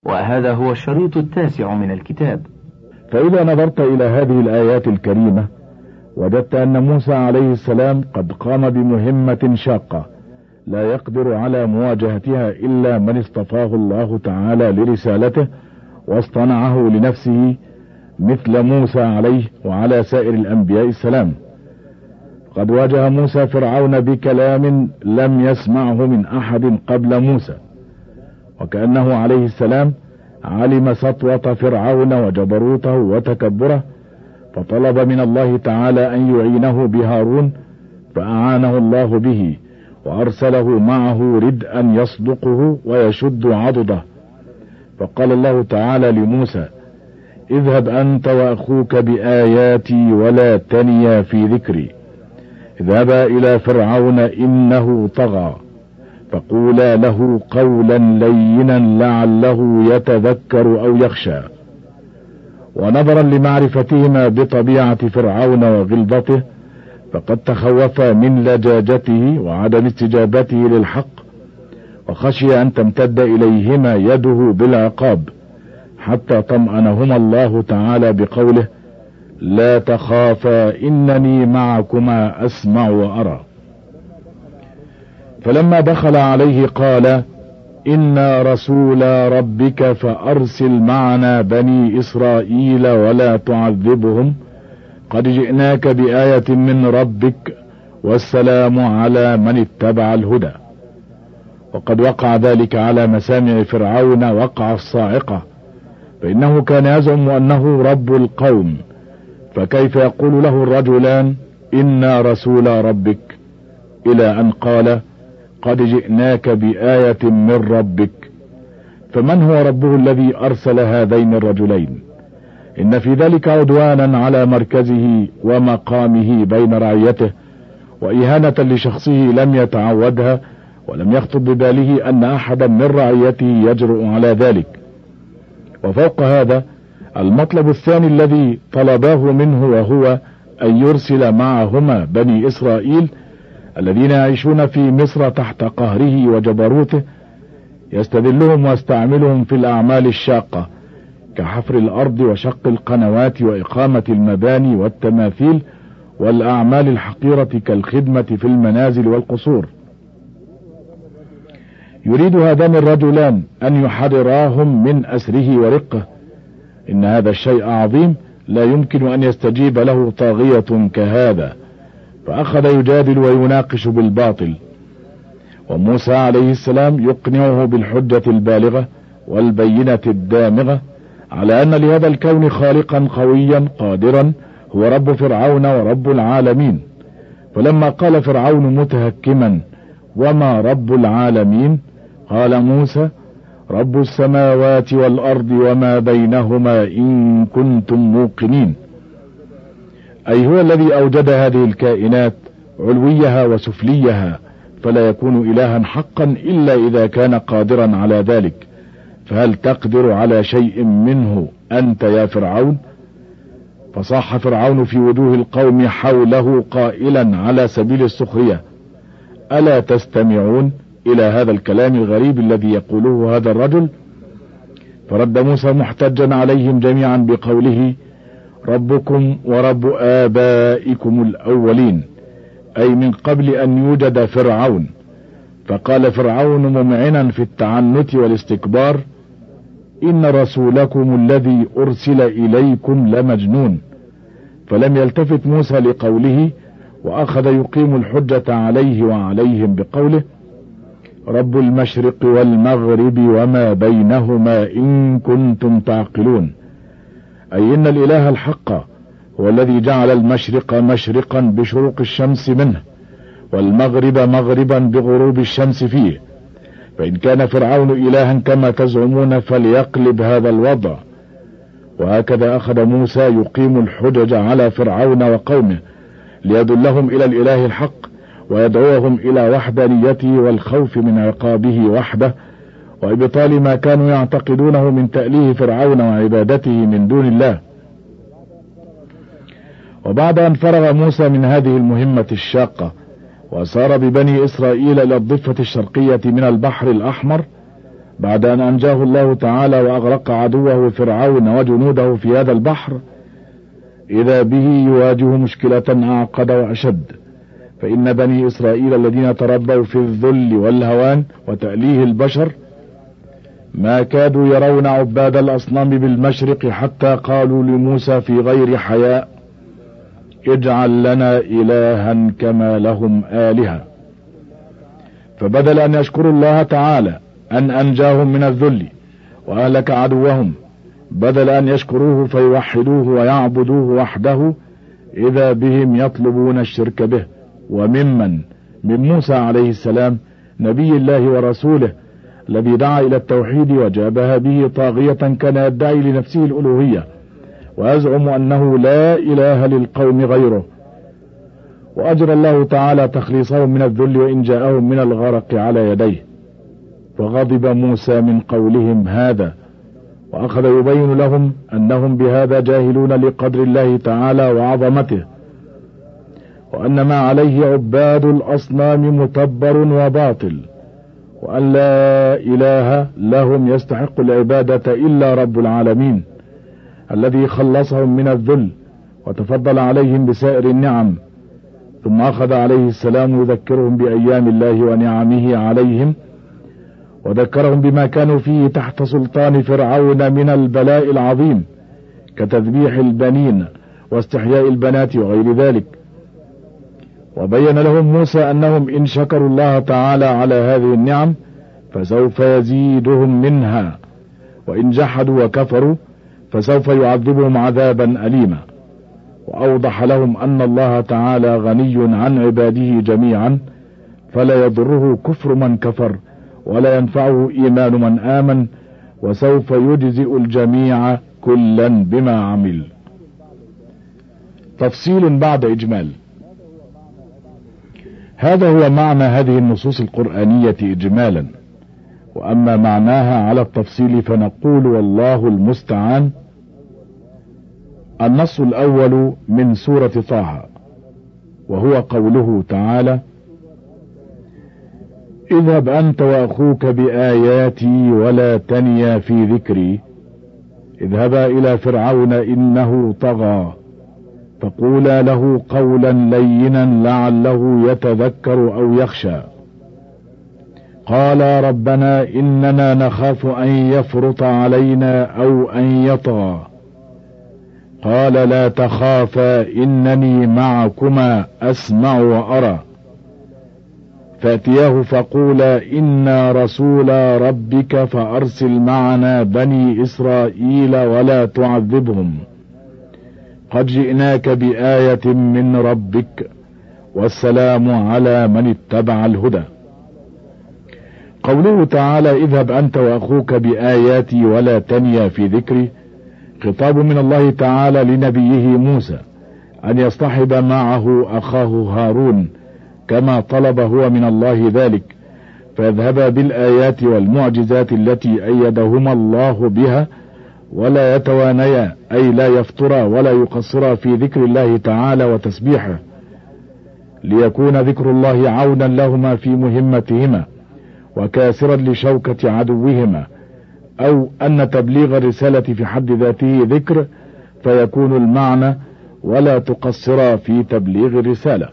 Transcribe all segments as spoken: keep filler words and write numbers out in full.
وهذا هو الشريط التاسع من الكتاب. فإذا نظرت إلى هذه الآيات الكريمة وجدت أن موسى عليه السلام قد قام بمهمة شاقة لا يقدر على مواجهتها إلا من اصطفاه الله تعالى لرسالته واصطنعه لنفسه، مثل موسى عليه وعلى سائر الأنبياء السلام. قد واجه موسى فرعون بكلام لم يسمعه من أحد قبل موسى، وكأنه عليه السلام علم سطوة فرعون وجبروته وتكبره، فطلب من الله تعالى أن يعينه بهارون، فأعانه الله به وأرسله معه ردءا يصدقه ويشد عضده. فقال الله تعالى لموسى: اذهب أنت وأخوك بآياتي ولا تنيا في ذكري، اذهبا إلى فرعون إنه طغى، فقولا له قولا لينا لعله يتذكر أو يخشى. ونظرا لمعرفتهما بطبيعة فرعون وغلظته، فقد تخوف من لجاجته وعدم استجابته للحق، وخشي أن تمتد إليهما يده بالعقاب، حتى طمأنهما الله تعالى بقوله: لا تخافا إنني معكما أسمع وأرى. فلما دخل عليه قال: إنا رسول ربك فأرسل معنا بني إسرائيل ولا تعذبهم، قد جئناك بآية من ربك والسلام على من اتبع الهدى. وقد وقع ذلك على مسامع فرعون وقع الصاعقة، فإنه كان يزعم أنه رب القوم، فكيف يقول له الرجلان إنا رسول ربك، إلى أن قال: قد جئناك بآية من ربك. فمن هو ربه الذي أرسل هذين الرجلين؟ إن في ذلك عدوانا على مركزه ومقامه بين رعيته، وإهانة لشخصه لم يتعودها، ولم يخطر بباله أن أحدا من رعيته يجرؤ على ذلك. وفوق هذا المطلب الثاني الذي طلباه منه، وهو أن يرسل معهما بني إسرائيل الذين يعيشون في مصر تحت قهره وجبروته، يستذلهم ويستعملهم في الأعمال الشاقة كحفر الأرض وشق القنوات وإقامة المباني والتماثيل والأعمال الحقيرة كالخدمة في المنازل والقصور. يريد هذان الرجلان أن يحرراهم من أسره ورقه. إن هذا الشيء عظيم لا يمكن أن يستجيب له طاغية كهذا، فأخذ يجادل ويناقش بالباطل. وموسى عليه السلام يقنعه بالحجة البالغة والبينة الدامغة على أن لهذا الكون خالقا قويا قادرا هو رب فرعون ورب العالمين. فلما قال فرعون متهكما: وما رب العالمين؟ قال موسى: رب السماوات والأرض وما بينهما إن كنتم موقنين. أي هو الذي أوجد هذه الكائنات علويها وسفليها، فلا يكون إلها حقا إلا إذا كان قادرا على ذلك. فهل تقدر على شيء منه أنت يا فرعون؟ فصاح فرعون في وجوه القوم حوله قائلا على سبيل السخرية: ألا تستمعون إلى هذا الكلام الغريب الذي يقوله هذا الرجل؟ فرد موسى محتجا عليهم جميعا بقوله: ربكم ورب آبائكم الأولين، أي من قبل أن يوجد فرعون. فقال فرعون ممعنا في التعنت والاستكبار: إن رسولكم الذي أرسل إليكم لمجنون. فلم يلتفت موسى لقوله، وأخذ يقيم الحجة عليه وعليهم بقوله: رب المشرق والمغرب وما بينهما إن كنتم تعقلون. أي إن الإله الحق هو الذي جعل المشرق مشرقا بشروق الشمس منه، والمغرب مغربا بغروب الشمس فيه. فإن كان فرعون إلها كما تزعمون فليقلب هذا الوضع. وهكذا أخذ موسى يقيم الحجج على فرعون وقومه ليدلهم إلى الإله الحق، ويدعوهم إلى وحدانيته والخوف من عقابه وحده، وإبطال ما كانوا يعتقدونه من تأليه فرعون وعبادته من دون الله. وبعد أن فرغ موسى من هذه المهمة الشاقة وسار ببني إسرائيل إلى الضفة الشرقية من البحر الأحمر، بعد أن أنجاه الله تعالى وأغرق عدوه فرعون وجنوده في هذا البحر، إذا به يواجه مشكلة أعقد وأشد. فإن بني إسرائيل الذين تربوا في الذل والهوان وتأليه البشر ما كادوا يرون عباد الأصنام بالمشرق، حتى قالوا لموسى في غير حياء: اجعل لنا إلها كما لهم آلهة. فبدل أن يشكروا الله تعالى أن أنجاهم من الذل وأهلك عدوهم، بدل أن يشكروه فيوحدوه ويعبدوه وحده، إذا بهم يطلبون الشرك به. وممن من موسى عليه السلام نبي الله ورسوله الذي دعا إلى التوحيد وجابها به طاغية كان يدعي لنفسه الألوهية ويزعم أنه لا إله للقوم غيره، وأجرى الله تعالى تخليصهم من الذل وإن جاءهم من الغرق على يديه. فغضب موسى من قولهم هذا، وأخذ يبين لهم أنهم بهذا جاهلون لقدر الله تعالى وعظمته، وأن ما عليه عباد الأصنام متبر وباطل، وأن لا إله لهم يستحق العبادة إلا رب العالمين الذي خلصهم من الذل وتفضل عليهم بسائر النعم. ثم أخذ عليه السلام يذكرهم بأيام الله ونعمه عليهم، وذكرهم بما كانوا فيه تحت سلطان فرعون من البلاء العظيم كتذبيح البنين واستحياء البنات وغير ذلك. وبين لهم موسى أنهم إن شكروا الله تعالى على هذه النعم فسوف يزيدهم منها، وإن جحدوا وكفروا فسوف يعذبهم عذابا أليما. وأوضح لهم أن الله تعالى غني عن عباده جميعا، فلا يضره كفر من كفر ولا ينفعه إيمان من آمن، وسوف يجزئ الجميع كلا بما عمل. تفصيل بعد إجمال. هذا هو معنى هذه النصوص القرآنية إجمالا، وأما معناها على التفصيل فنقول والله المستعان. النص الأول من سورة طه، وهو قوله تعالى: اذهب أنت وأخوك بآياتي ولا تنيا في ذكري، اذهبا إلى فرعون إنه طغى فقولا له قولا لينا لعله يتذكر أو يخشى. قال ربنا إننا نخاف أن يفرط علينا أو أن يطغى. قال لا تخافا إنني معكما أسمع وأرى. فأتياه فقولا إنا رسولا ربك فأرسل معنا بني إسرائيل ولا تعذبهم قد جئناك بآية من ربك والسلام على من اتبع الهدى. قوله تعالى اذهب أنت وأخوك بآياتي ولا تنيا في ذكري خطاب من الله تعالى لنبيه موسى أن يصطحب معه أخاه هارون كما طلب هو من الله ذلك، فيذهبا بالآيات والمعجزات التي أيدهما الله بها، ولا يتوانيا أي لا يفطرا ولا يقصرا في ذكر الله تعالى وتسبيحه، ليكون ذكر الله عونا لهما في مهمتهما وكاسرا لشوكة عدوهما، أو أن تبليغ الرسالة في حد ذاته ذكر، فيكون المعنى ولا تقصرا في تبليغ الرسالة.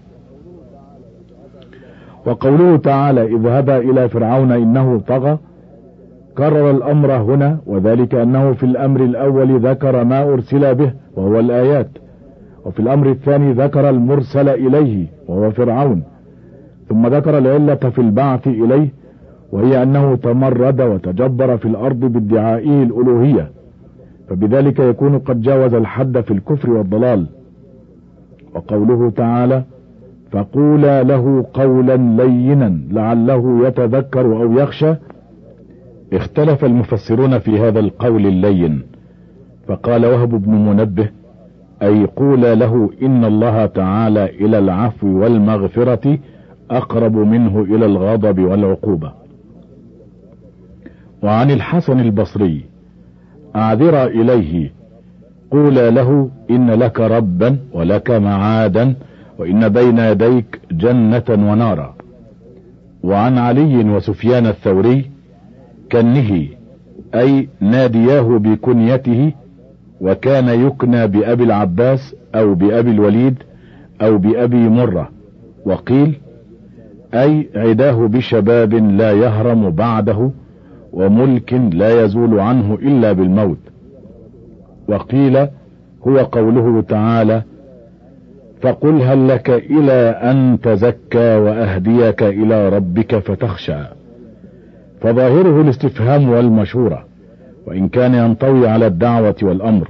وقوله تعالى اذهبا إلى فرعون إنه طغى كرر الأمر هنا، وذلك أنه في الأمر الأول ذكر ما أرسل به وهو الآيات، وفي الأمر الثاني ذكر المرسل إليه وهو فرعون، ثم ذكر العلة في البعث إليه وهي أنه تمرد وتجبر في الأرض بادعائه الألوهية، فبذلك يكون قد جاوز الحد في الكفر والضلال. وقوله تعالى فقولا له قولا لينا لعله يتذكر أو يخشى، اختلف المفسرون في هذا القول اللين، فقال وهب بن منبه أي قولا له إن الله تعالى إلى العفو والمغفرة أقرب منه إلى الغضب والعقوبة. وعن الحسن البصري أعذر إليه قولا له إن لك ربا ولك معادا وإن بين يديك جنة ونارا. وعن علي وسفيان الثوري كنه أي نادياه بكنيته، وكان يكنى بأبي العباس أو بأبي الوليد أو بأبي مرة. وقيل أي عداه بشباب لا يهرم بعده وملك لا يزول عنه إلا بالموت. وقيل هو قوله تعالى فقل هل لك إلى أن تزكى وأهديك إلى ربك فتخشى، فظاهره الاستفهام والمشورة، وإن كان ينطوي على الدعوة والأمر.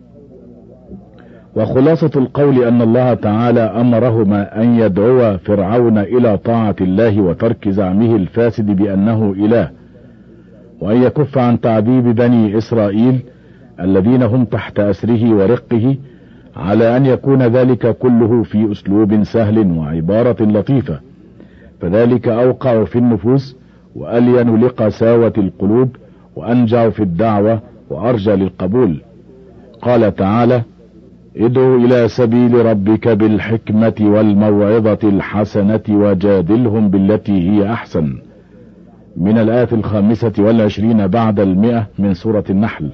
وخلاصة القول أن الله تعالى أمرهما أن يدعو فرعون إلى طاعة الله وترك زعمه الفاسد بأنه إله، وأن يكف عن تعذيب بني إسرائيل الذين هم تحت أسره ورقه، على أن يكون ذلك كله في أسلوب سهل وعبارة لطيفة، فذلك أوقع في النفوس وألين لقساوة القلوب وأنجع في الدعوة وأرجى للقبول. قال تعالى ادعو إلى سبيل ربك بالحكمة والموعظة الحسنة وجادلهم بالتي هي أحسن، من الآية الخامسة والعشرين بعد المئة من سورة النحل.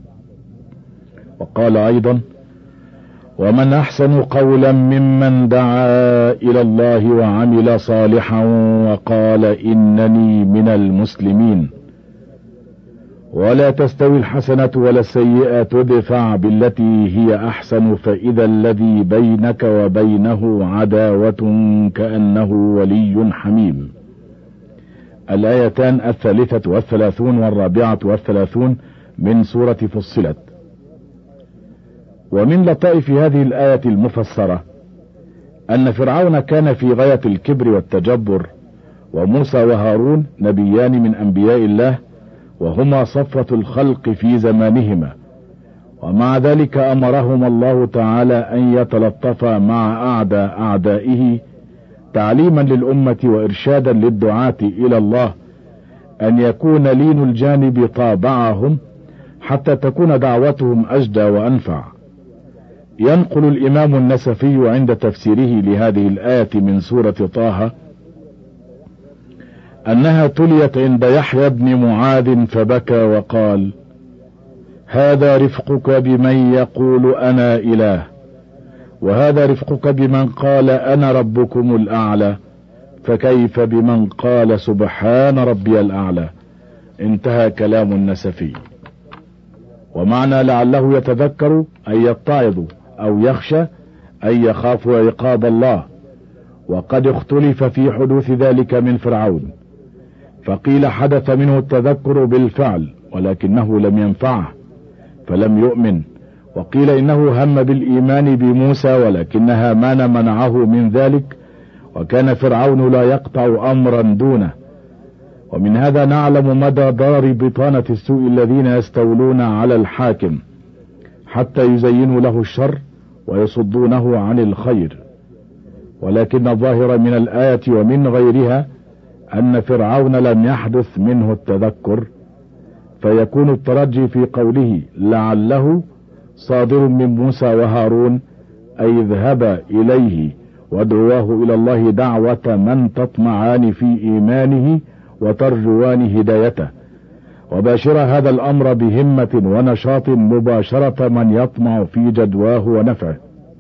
وقال أيضا ومن أحسن قولا ممن دعا إلى الله وعمل صالحا وقال إنني من المسلمين. ولا تستوي الحسنة ولا السيئة ادفع بالتي هي أحسن فإذا الذي بينك وبينه عداوة كأنه ولي حميم. الآيتان الثالثة والثلاثون والرابعة والثلاثون من سورة فصلت. ومن لطائف هذه الآية المفسرة أن فرعون كان في غاية الكبر والتجبر، وموسى وهارون نبيان من أنبياء الله، وهما صفوة الخلق في زمانهما، ومع ذلك أمرهما الله تعالى أن يتلطفا مع أعداء أعدائه تعليما للأمة وإرشادا للدعاة إلى الله، أن يكون لين الجانب طابعهم حتى تكون دعوتهم أجدى وأنفع. ينقل الإمام النسفي عند تفسيره لهذه الآية من سورة طه أنها تليت عند يحيى بن معاذ فبكى وقال هذا رفقك بمن يقول أنا إله، وهذا رفقك بمن قال أنا ربكم الأعلى، فكيف بمن قال سبحان ربي الأعلى. انتهى كلام النسفي. ومعنى لعله يتذكر أن يتعظ أو يخشى أن يخاف عقاب الله، وقد اختلف في حدوث ذلك من فرعون، فقيل حدث منه التذكر بالفعل ولكنه لم ينفعه فلم يؤمن، وقيل إنه هم بالإيمان بموسى ولكن هامان منعه من ذلك، وكان فرعون لا يقطع أمرا دونه. ومن هذا نعلم مدى ضرر بطانة السوء الذين يستولون على الحاكم حتى يزينوا له الشر ويصدونه عن الخير. ولكن الظاهر من الآية ومن غيرها أن فرعون لم يحدث منه التذكر، فيكون الترجي في قوله لعله صادر من موسى وهارون أي اذهبا إليه وادعواه إلى الله دعوة من تطمعان في إيمانه وترجوان هدايته، وباشر هذا الأمر بهمة ونشاط مباشرة من يطمع في جدواه ونفعه،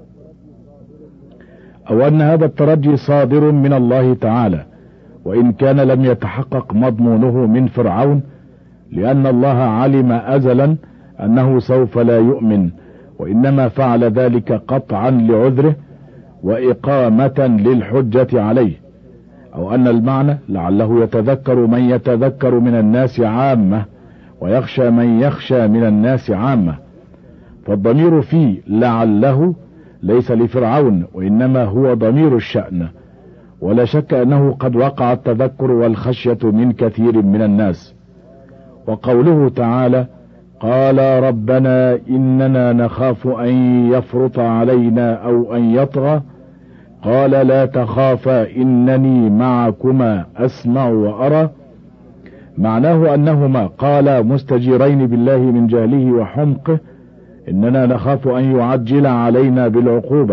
أو أن هذا الترجي صادر من الله تعالى، وإن كان لم يتحقق مضمونه من فرعون، لأن الله علم أزلا أنه سوف لا يؤمن، وإنما فعل ذلك قطعا لعذره وإقامة للحجة عليه. أو أن المعنى لعله يتذكر من يتذكر من الناس عامة ويخشى من يخشى من الناس عامة، فالضمير فيه لعله ليس لفرعون وإنما هو ضمير الشأن، ولا شك أنه قد وقع التذكر والخشية من كثير من الناس. وقوله تعالى قال ربنا إننا نخاف أن يفرط علينا أو أن يطغى، قال لا تخافا إنني معكما أسمع وأرى، معناه أنهما قالا مستجيرين بالله من جهله وحمقه إننا نخاف أن يعجل علينا بالعقوبة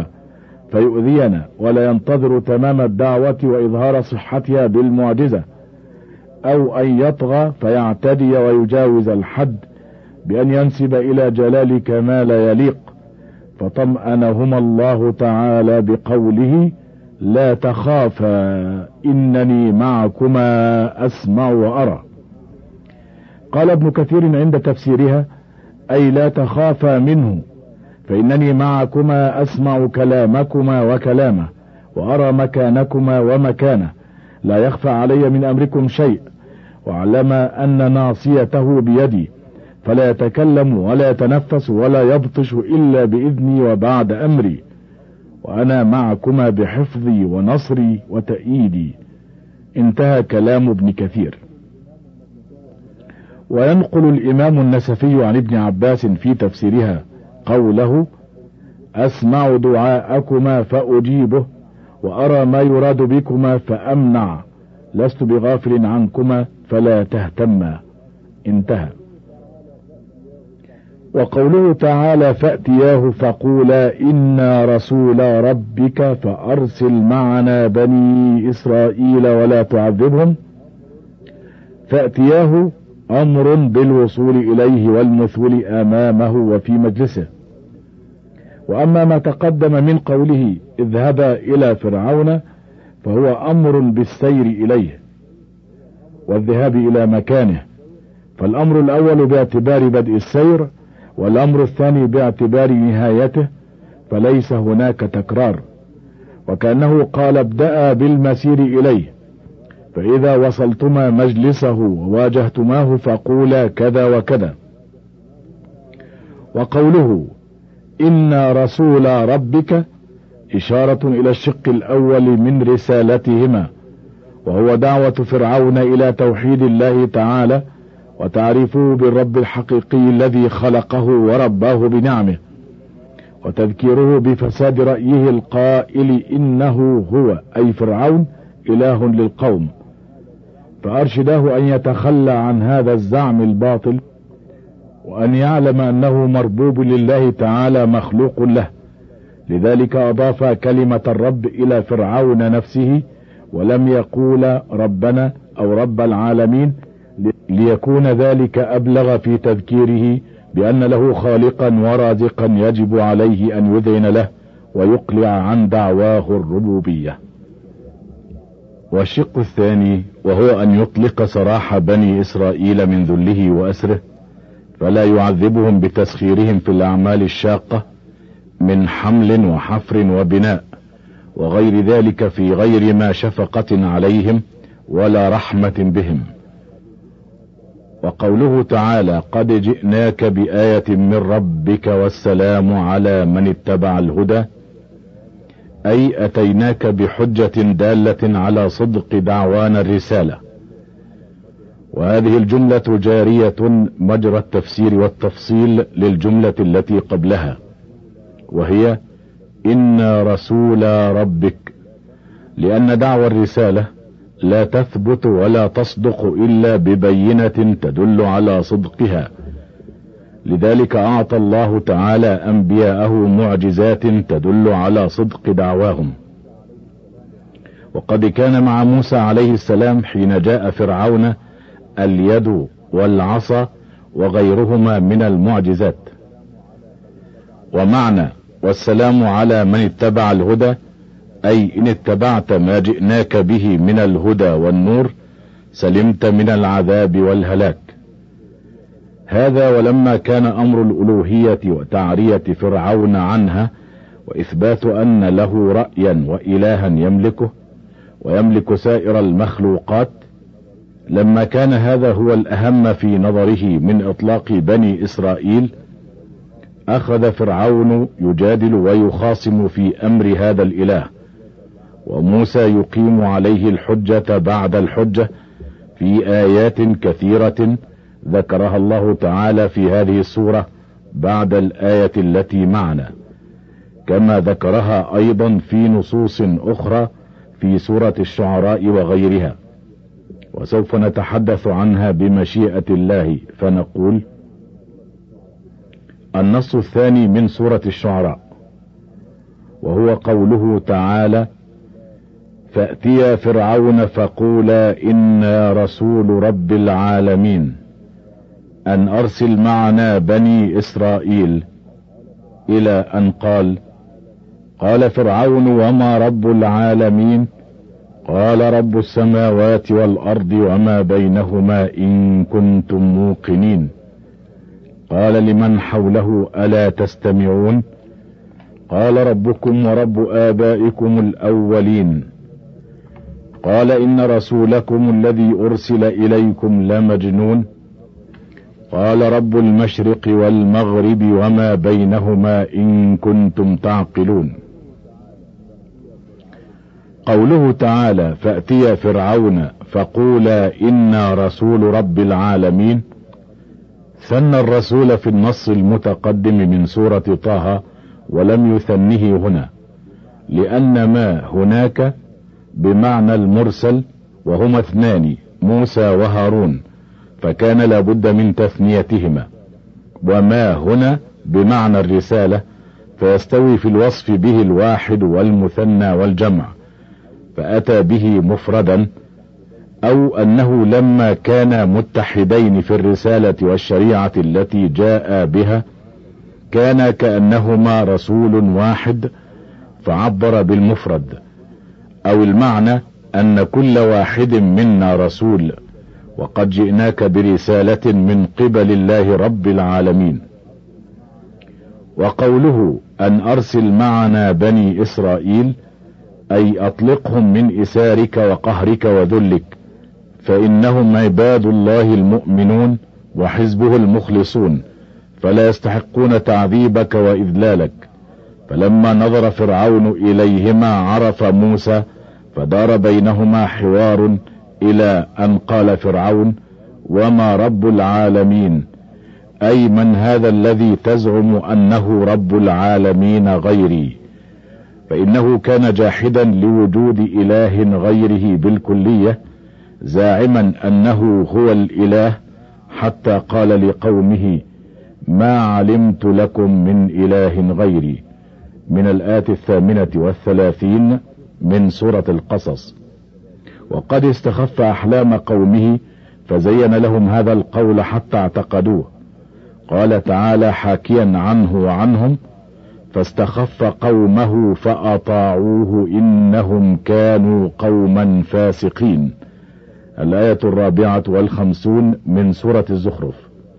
فيؤذينا ولا ينتظر تمام الدعوة وإظهار صحتها بالمعجزة، أو أن يطغى فيعتدي ويجاوز الحد بأن ينسب إلى جلالك ما لا يليق، فطمأنهما الله تعالى بقوله: لا تخافا إنني معكما أسمع وأرى. قال ابن كثير عند تفسيرها: أي لا تخافا منه، فإنني معكما أسمع كلامكما وكلامه، وأرى مكانكما ومكانه، لا يخفى علي من أمركم شيء، واعلم أن ناصيته بيدي، فلا يتكلم ولا يتنفس ولا يبطش إلا بإذني وبعد أمري، وأنا معكما بحفظي ونصري وتأييدي. انتهى كلام ابن كثير. وينقل الإمام النسفي عن ابن عباس في تفسيرها قوله: أسمع دعاءكما فأجيبه، وأرى ما يراد بكما فأمنع، لست بغافل عنكما فلا تهتما. انتهى. وقوله تعالى: فأتياه فقولا إنا رسول ربك فأرسل معنا بني إسرائيل ولا تعذبهم، فأتياه أمر بالوصول إليه والمثول أمامه وفي مجلسه. وأما ما تقدم من قوله اذهبا إلى فرعون فهو أمر بالسير إليه والذهاب إلى مكانه، فالأمر الأول باعتبار بدء السير، والأمر الثاني باعتبار نهايته، فليس هناك تكرار، وكأنه قال: ابدأ بالمسير إليه، فإذا وصلتما مجلسه وواجهتماه فقولا كذا وكذا. وقوله إنا رسول ربك إشارة إلى الشق الأول من رسالتهما، وهو دعوة فرعون إلى توحيد الله تعالى وتعريفه بالرب الحقيقي الذي خلقه ورباه بنعمه، وتذكيره بفساد رأيه القائل إنه هو أي فرعون إله للقوم، فأرشده أن يتخلى عن هذا الزعم الباطل، وأن يعلم أنه مربوب لله تعالى مخلوق له. لذلك أضاف كلمة الرب إلى فرعون نفسه، ولم يقول ربنا أو رب العالمين، ليكون ذلك أبلغ في تذكيره بأن له خالقا ورازقا يجب عليه أن يذعن له ويقلع عن دعواه الربوبية. والشق الثاني وهو أن يطلق سراح بني إسرائيل من ذله وأسره، فلا يعذبهم بتسخيرهم في الأعمال الشاقة من حمل وحفر وبناء وغير ذلك، في غير ما شفقة عليهم ولا رحمة بهم. وقوله تعالى: قد جئناك بآية من ربك والسلام على من اتبع الهدى، أي أتيناك بحجة دالة على صدق دعوانا الرسالة. وهذه الجملة جارية مجرى التفسير والتفصيل للجملة التي قبلها، وهي إنا رسول ربك، لأن دعوى الرسالة لا تثبت ولا تصدق إلا ببينة تدل على صدقها. لذلك أعطى الله تعالى أنبياءه معجزات تدل على صدق دعواهم. وقد كان مع موسى عليه السلام حين جاء فرعون اليد والعصا وغيرهما من المعجزات. ومعنى والسلام على من اتبع الهدى، أي إن اتبعت ما جئناك به من الهدى والنور سلمت من العذاب والهلاك. هذا ولما كان أمر الألوهية وتعرية فرعون عنها وإثبات أن له رأيا وإلها يملكه ويملك سائر المخلوقات، لما كان هذا هو الأهم في نظره من إطلاق بني إسرائيل، أخذ فرعون يجادل ويخاصم في أمر هذا الإله، وموسى يقيم عليه الحجة بعد الحجة في آيات كثيرة ذكرها الله تعالى في هذه السورة بعد الآية التي معنا، كما ذكرها أيضا في نصوص أخرى في سورة الشعراء وغيرها، وسوف نتحدث عنها بمشيئة الله. فنقول: النص الثاني من سورة الشعراء، وهو قوله تعالى: فأتيا فرعون فقولا إنا رسول رب العالمين أن أرسل معنا بني إسرائيل، إلى أن قال: قال فرعون وما رب العالمين؟ قال رب السماوات والأرض وما بينهما إن كنتم موقنين. قال لمن حوله ألا تستمعون؟ قال ربكم ورب آبائكم الأولين. قال إن رسولكم الذي أرسل إليكم لمجنون. قال رب المشرق والمغرب وما بينهما إن كنتم تعقلون. قوله تعالى: فأتيا فرعون فقولا إنا رسول رب العالمين، ثنى الرسول في النص المتقدم من سورة طه ولم يثنه هنا، لأن ما هناك بمعنى المرسل وهما اثنان موسى وهارون، فكان لابد من تثنيتهما، وما هنا بمعنى الرسالة فيستوي في الوصف به الواحد والمثنى والجمع، فأتى به مفردا، أو أنه لما كانا متحدين في الرسالة والشريعة التي جاء بها كان كأنهما رسول واحد فعبر بالمفرد، أو المعنى أن كل واحد منا رسول، وقد جئناك برسالة من قبل الله رب العالمين. وقوله أن أرسل معنا بني إسرائيل أي أطلقهم من إسارك وقهرك وذلك، فإنهم عباد الله المؤمنون وحزبه المخلصون، فلا يستحقون تعذيبك وإذلالك. فلما نظر فرعون إليهما عرف موسى، فدار بينهما حوار إلى أن قال فرعون: وما رب العالمين؟ أي من هذا الذي تزعم أنه رب العالمين غيري؟ فإنه كان جاحدا لوجود إله غيره بالكلية، زاعما أنه هو الإله، حتى قال لقومه: ما علمت لكم من إله غيري، من الآية الثامنة والثلاثين من سورة القصص. وقد استخف أحلام قومه فزين لهم هذا القول حتى اعتقدوه. قال تعالى حاكيا عنه وعنهم: فاستخف قومه فأطاعوه إنهم كانوا قوما فاسقين. الآية الرابعة والخمسون من سورة الزخرف.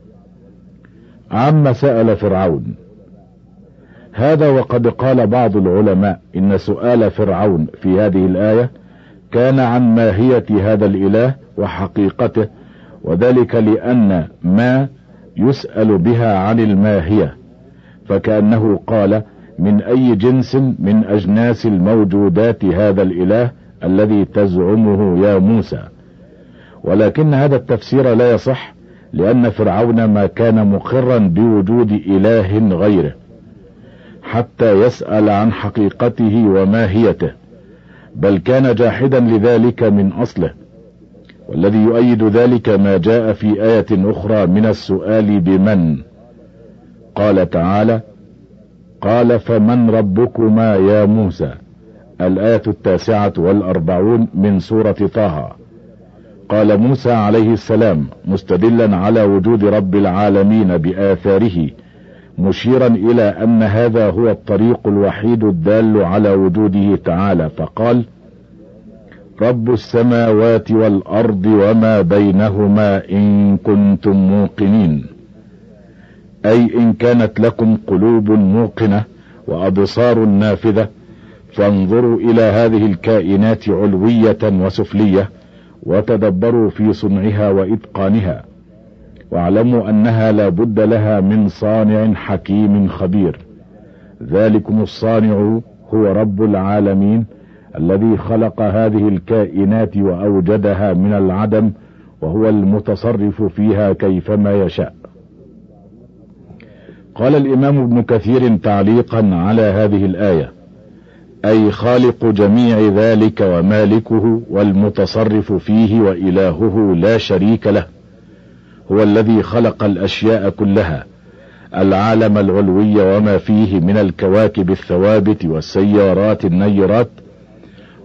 عما سأل فرعون. هذا وقد قال بعض العلماء إن سؤال فرعون في هذه الآية كان عن ماهية هذا الإله وحقيقته، وذلك لأن ما يسأل بها عن الماهية، فكأنه قال: من أي جنس من أجناس الموجودات هذا الإله الذي تزعمه يا موسى؟ ولكن هذا التفسير لا يصح، لأن فرعون ما كان مقرا بوجود إله غيره حتى يسأل عن حقيقته وماهيته، بل كان جاحدا لذلك من أصله. والذي يؤيد ذلك ما جاء في آية أخرى من السؤال بمن. قال تعالى: قال فمن ربكما يا موسى، الآية التاسعة والأربعون من سورة طه. قال موسى عليه السلام مستدلا على وجود رب العالمين بآثاره، مشيرا إلى أن هذا هو الطريق الوحيد الدال على وجوده تعالى، فقال: رب السماوات والأرض وما بينهما إن كنتم موقنين، أي إن كانت لكم قلوب موقنة وأبصار نافذة، فانظروا إلى هذه الكائنات علوية وسفلية، وتدبروا في صنعها وإتقانها، واعلموا أنها لا بد لها من صانع حكيم خبير. ذلكم الصانع هو رب العالمين الذي خلق هذه الكائنات وأوجدها من العدم، وهو المتصرف فيها كيفما يشاء. قال الإمام ابن كثير تعليقا على هذه الآية: أي خالق جميع ذلك ومالكه والمتصرف فيه وإلهه لا شريك له، هو الذي خلق الأشياء كلها، العالم العلوي وما فيه من الكواكب الثوابت والسيارات النيرات،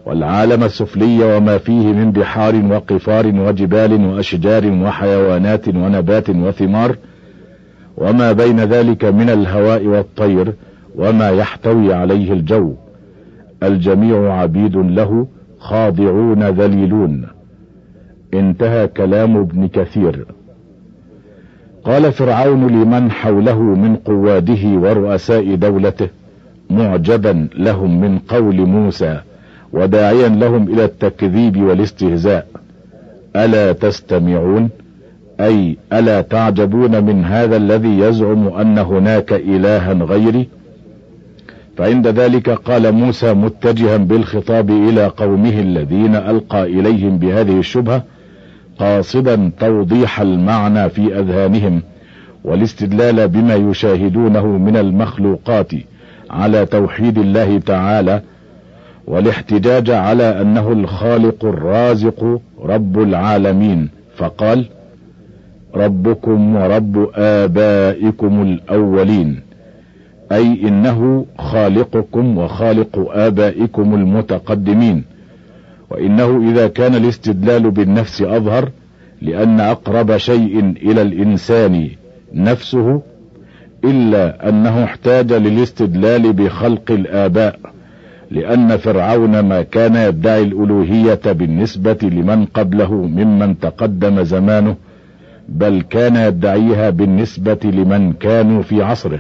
والعالم السفلي وما فيه من بحار وقفار وجبال وأشجار وحيوانات ونبات وثمار، وما بين ذلك من الهواء والطير وما يحتوي عليه الجو، الجميع عبيد له خاضعون ذليلون. انتهى كلام ابن كثير. قال فرعون لمن حوله من قواده ورؤساء دولته معجبا لهم من قول موسى وداعيا لهم الى التكذيب والاستهزاء: الا تستمعون؟ اي الا تعجبون من هذا الذي يزعم ان هناك الها غيري؟ فعند ذلك قال موسى متجها بالخطاب الى قومه الذين القى اليهم بهذه الشبهة، قاصدا توضيح المعنى في اذهانهم والاستدلال بما يشاهدونه من المخلوقات على توحيد الله تعالى، والاحتجاج على انه الخالق الرازق رب العالمين، فقال: ربكم ورب آبائكم الأولين، أي إنه خالقكم وخالق آبائكم المتقدمين. وإنه إذا كان الاستدلال بالنفس أظهر، لأن أقرب شيء إلى الإنسان نفسه، إلا أنه احتاج للاستدلال بخلق الآباء، لأن فرعون ما كان يدعي الألوهية بالنسبة لمن قبله ممن تقدم زمانه، بل كان يدعيها بالنسبة لمن كانوا في عصره.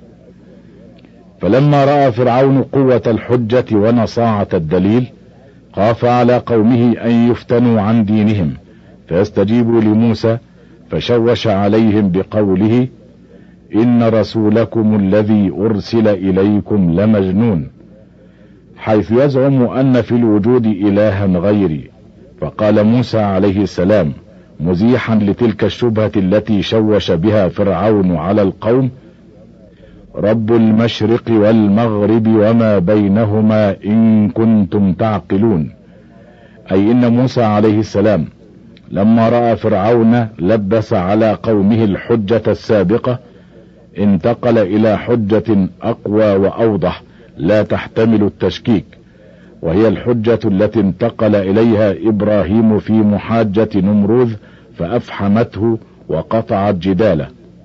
فلما رأى فرعون قوة الحجة ونصاعة الدليل، خاف على قومه أن يفتنوا عن دينهم فيستجيبوا لموسى، فشوش عليهم بقوله: إن رسولكم الذي أرسل إليكم لمجنون، حيث يزعم أن في الوجود إلها غيري. فقال موسى عليه السلام مزيحا لتلك الشبهة التي شوش بها فرعون على القوم: رب المشرق والمغرب وما بينهما إن كنتم تعقلون. أي إن موسى عليه السلام لما رأى فرعون لبس على قومه الحجة السابقة، انتقل إلى حجة أقوى وأوضح لا تحتمل التشكيك، وهي الحجة التي انتقل إليها إبراهيم في محاجة نمروذ فأفحمته وقطعت جداله.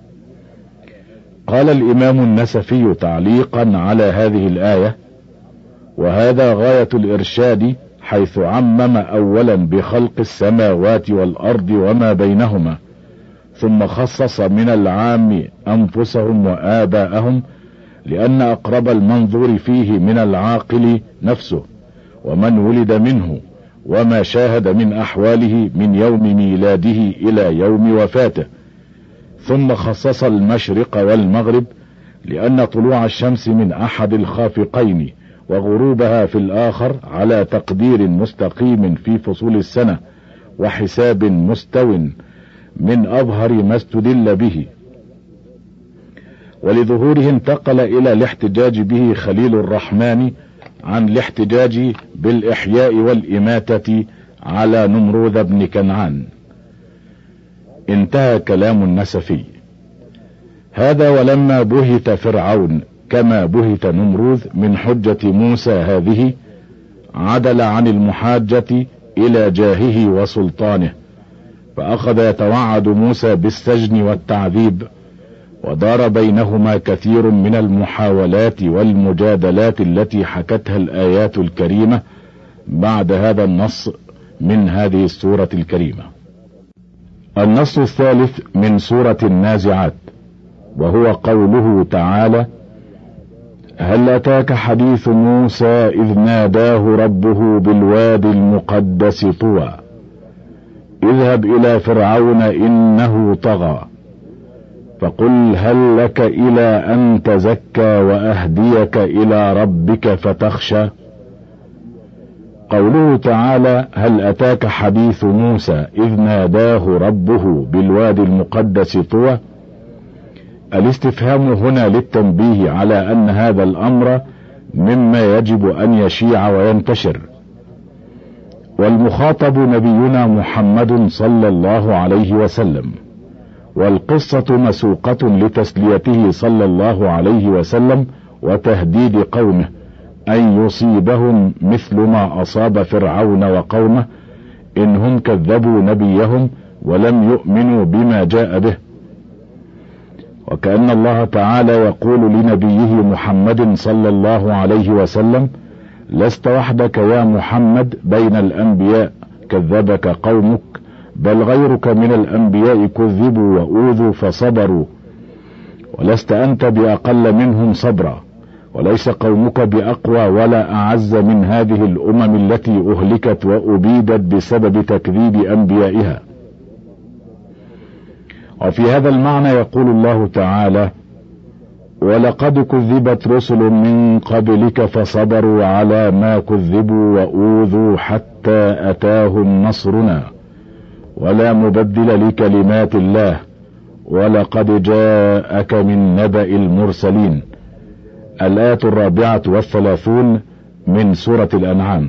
قال الإمام النسفي تعليقا على هذه الآية: وهذا غاية الإرشاد، حيث عمم أولا بخلق السماوات والأرض وما بينهما، ثم خصص من العام أنفسهم وآباءهم، لأن أقرب المنظور فيه من العاقل نفسه ومن ولد منه وما شاهد من أحواله من يوم ميلاده إلى يوم وفاته. ثم خصص المشرق والمغرب، لأن طلوع الشمس من أحد الخافقين وغروبها في الآخر على تقدير مستقيم في فصول السنة وحساب مستو من أظهر ما استدل به. ولظهوره انتقل إلى الاحتجاج به خليل الرحمن عن الاحتجاج بالإحياء والإماتة على نمروذ بن كنعان. انتهى كلام النسفي. هذا ولما بهت فرعون كما بهت نمروذ من حجة موسى هذه، عدل عن المحاجة إلى جاهه وسلطانه، فأخذ يتوعد موسى بالسجن والتعذيب، ودار بينهما كثير من المحاولات والمجادلات التي حكتها الآيات الكريمة بعد هذا النص من هذه السورة الكريمة. النص الثالث من سورة النازعات، وهو قوله تعالى: هل أتاك حديث موسى إذ ناداه ربه بالوادي المقدس طوى اذهب إلى فرعون إنه طغى فقل هل لك إلى أن تزكى وأهديك إلى ربك فتخشى. قوله تعالى: هل أتاك حديث موسى إذ ناداه ربه بالوادي المقدس طوى، الاستفهام هنا للتنبيه على أن هذا الأمر مما يجب أن يشيع وينتشر، والمخاطب نبينا محمد صلى الله عليه وسلم، والقصة مسوقة لتسليته صلى الله عليه وسلم وتهديد قومه، أن يصيبهم مثل ما أصاب فرعون وقومه إنهم كذبوا نبيهم ولم يؤمنوا بما جاء به. وكأن الله تعالى يقول لنبيه محمد صلى الله عليه وسلم: لست وحدك يا محمد بين الأنبياء كذبك قومك، بل غيرك من الأنبياء كذبوا وأوذوا فصبروا، ولست أنت بأقل منهم صبرا، وليس قومك بأقوى ولا أعز من هذه الأمم التي أهلكت وأبيدت بسبب تكذيب أنبيائها. وفي هذا المعنى يقول الله تعالى: ولقد كذبت رسل من قبلك فصبروا على ما كذبوا وأوذوا حتى أتاهم نصرنا ولا مبدل لكلمات الله ولقد جاءك من نبأ المرسلين. الآية الرابعة والثلاثون من سورة الأنعام.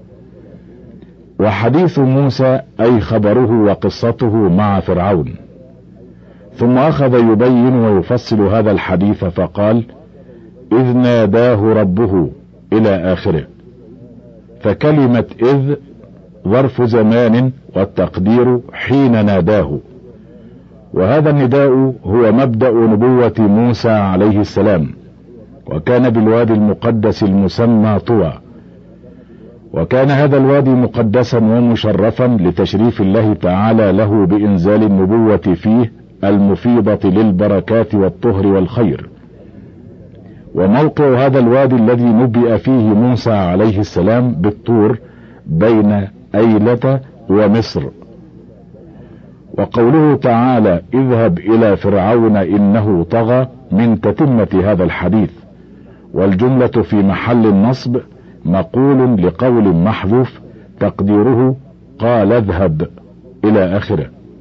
وحديث موسى أي خبره وقصته مع فرعون. ثم أخذ يبين ويفصل هذا الحديث فقال: إذ ناداه ربه إلى آخره. فكلمة إذ ظرف زمان والتقدير حين ناداه، وهذا النداء هو مبدأ نبوة موسى عليه السلام، وكان بالوادي المقدس المسمى طوى. وكان هذا الوادي مقدسا ومشرفا لتشريف الله تعالى له بإنزال النبوة فيه المفيضة للبركات والطهر والخير. وموقع هذا الوادي الذي نبئ فيه موسى عليه السلام بالطور بين أيلة ومصر. وقوله تعالى: اذهب إلى فرعون إنه طغى من تتمة هذا الحديث، والجملة في محل النصب مقول لقول محذوف تقديره قال اذهب إلى آخره.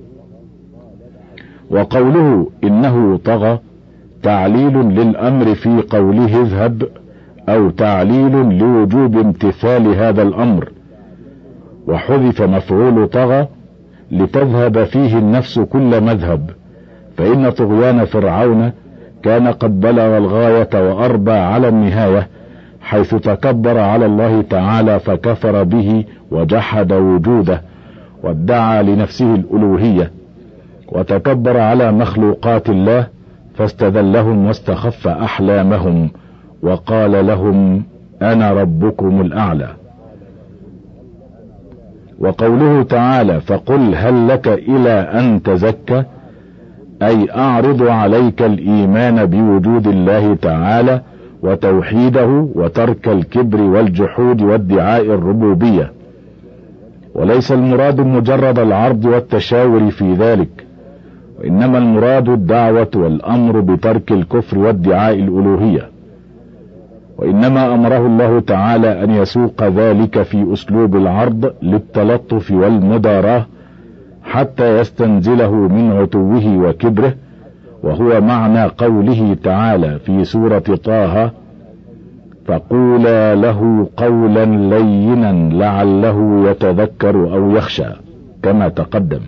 وقوله إنه طغى تعليل للأمر في قوله اذهب، أو تعليل لوجوب امتثال هذا الأمر، وحذف مفعول طغى لتذهب فيه النفس كل مذهب، فإن طغيان فرعون كان قد بلغ الغاية وأربى على النهاية، حيث تكبر على الله تعالى فكفر به وجحد وجوده وادعى لنفسه الألوهية، وتكبر على مخلوقات الله فاستذلهم واستخف أحلامهم وقال لهم أنا ربكم الأعلى. وقوله تعالى: فقل هل لك إلى أن تزكى، أي أعرض عليك الإيمان بوجود الله تعالى وتوحيده وترك الكبر والجحود وادعاء الربوبية. وليس المراد مجرد العرض والتشاور في ذلك، وإنما المراد الدعوة والأمر بترك الكفر وادعاء الألوهية. وإنما أمره الله تعالى أن يسوق ذلك في أسلوب العرض للتلطف والمداراة حتى يستنزله من عتوه وكبره، وهو معنى قوله تعالى في سورة طه: فقولا له قولا لينا لعله يتذكر أو يخشى، كما تقدم.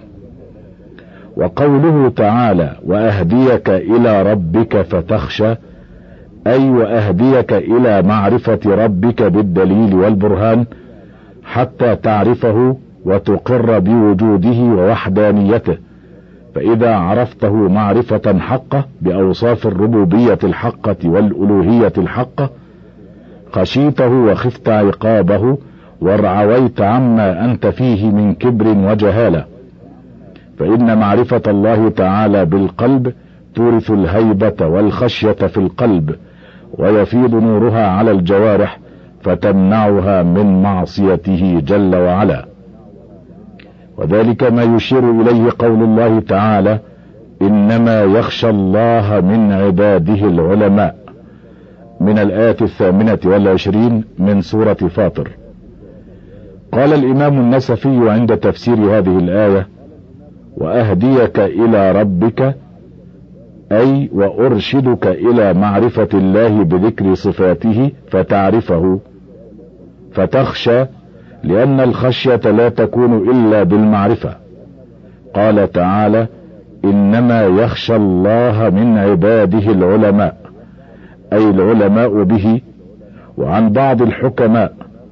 وقوله تعالى: وأهديك إلى ربك فتخشى، أي وأهديك إلى معرفة ربك بالدليل والبرهان حتى تعرفه وتقر بوجوده ووحدانيته، فإذا عرفته معرفة حقة بأوصاف الربوبية الحقة والألوهية الحقة خشيته وخفت عقابه وارعويت عما أنت فيه من كبر وجهالة. فإن معرفة الله تعالى بالقلب تورث الهيبة والخشية في القلب، ويفيض نورها على الجوارح فتمنعها من معصيته جل وعلا. وذلك ما يشير إليه قول الله تعالى: إنما يخشى الله من عباده العلماء، من الآية الثامنة والعشرين من سورة فاطر. قال الإمام النسفي عند تفسير هذه الآية: وأهديك إلى ربك، أي وأرشدك إلى معرفة الله بذكر صفاته فتعرفه، فتخشى، لأن الخشية لا تكون إلا بالمعرفة. قال تعالى: إنما يخشى الله من عباده العلماء، أي العلماء به، وعن بعض الحكماء: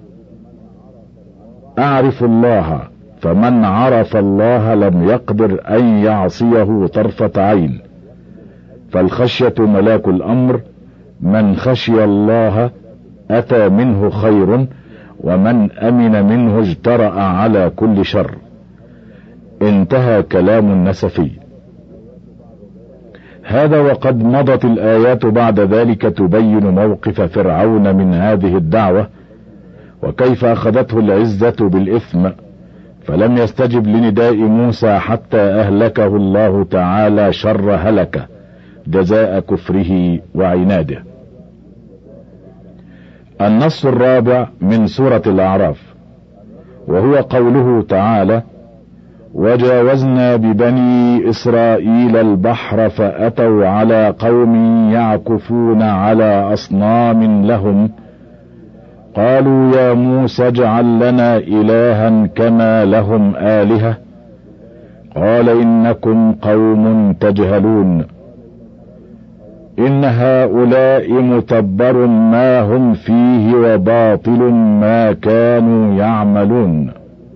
اعرف الله، فمن عرف الله لم يقدر ان يعصيه طرفة عين، فالخشية ملاك الامر، من خشي الله اتى منه خير، ومن امن منه اجترأ على كل شر. انتهى كلام النسفي. هذا وقد مضت الآيات بعد ذلك تبين موقف فرعون من هذه الدعوة، وكيف أخذته العزة بالإثم، فلم يستجب لنداء موسى حتى أهلكه الله تعالى شر هلكه جزاء كفره وعناده. النص الرابع من سورة الأعراف، وهو قوله تعالى: وجاوزنا ببني إسرائيل البحر فأتوا على قوم يعكفون على أصنام لهم، قالوا يا موسى اجعل لنا إلها كما لهم آلهة، قال إنكم قوم تجهلون، إن هؤلاء متبر ما هم فيه وباطل ما كانوا يعملون،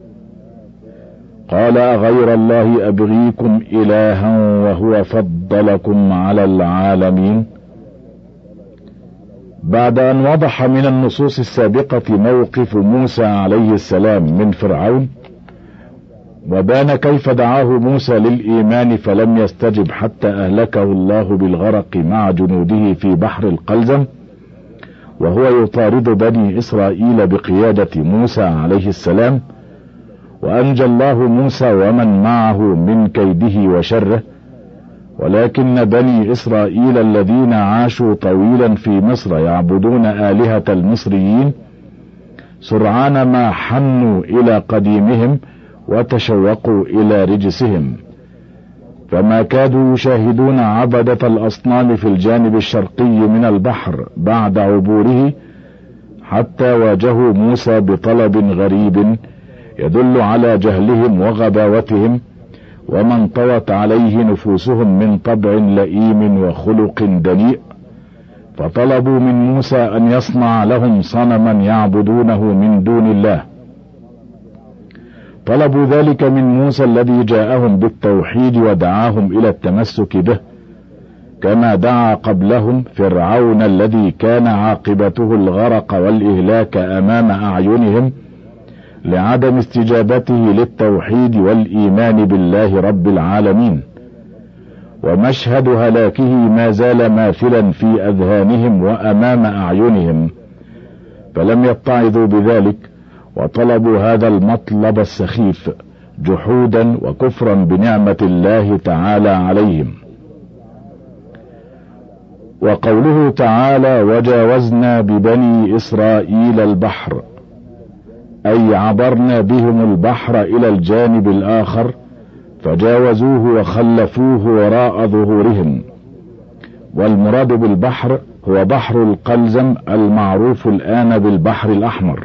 قال أغير الله أبغيكم إلها وهو فضلكم على العالمين. بعد أن وضح من النصوص السابقة موقف موسى عليه السلام من فرعون، وبان كيف دعاه موسى للإيمان فلم يستجب حتى أهلكه الله بالغرق مع جنوده في بحر القلزم، وهو يطارد بني إسرائيل بقيادة موسى عليه السلام، وأنجى الله موسى ومن معه من كيده وشره. ولكن بني إسرائيل الذين عاشوا طويلا في مصر يعبدون آلهة المصريين سرعان ما حنوا إلى قديمهم وتشوقوا إلى رجسهم، فما كادوا يشاهدون عبدة الأصنام في الجانب الشرقي من البحر بعد عبوره، حتى واجهوا موسى بطلب غريب يدل على جهلهم وغباوتهم، وما انطوت عليه نفوسهم من طبع لئيم وخلق دنيء، فطلبوا من موسى أن يصنع لهم صنما يعبدونه من دون الله. طلبوا ذلك من موسى الذي جاءهم بالتوحيد ودعاهم إلى التمسك به، كما دعا قبلهم فرعون الذي كان عاقبته الغرق والإهلاك أمام أعينهم لعدم استجابته للتوحيد والإيمان بالله رب العالمين. ومشهد هلاكه ما زال ماثلا في أذهانهم وأمام أعينهم، فلم يتعظوا بذلك وطلبوا هذا المطلب السخيف جحودا وكفرا بنعمة الله تعالى عليهم. وقوله تعالى وجاوزنا ببني إسرائيل البحر، أي عبرنا بهم البحر إلى الجانب الآخر فجاوزوه وخلفوه وراء ظهورهم. والمراد بالبحر هو بحر القلزم المعروف الآن بالبحر الأحمر.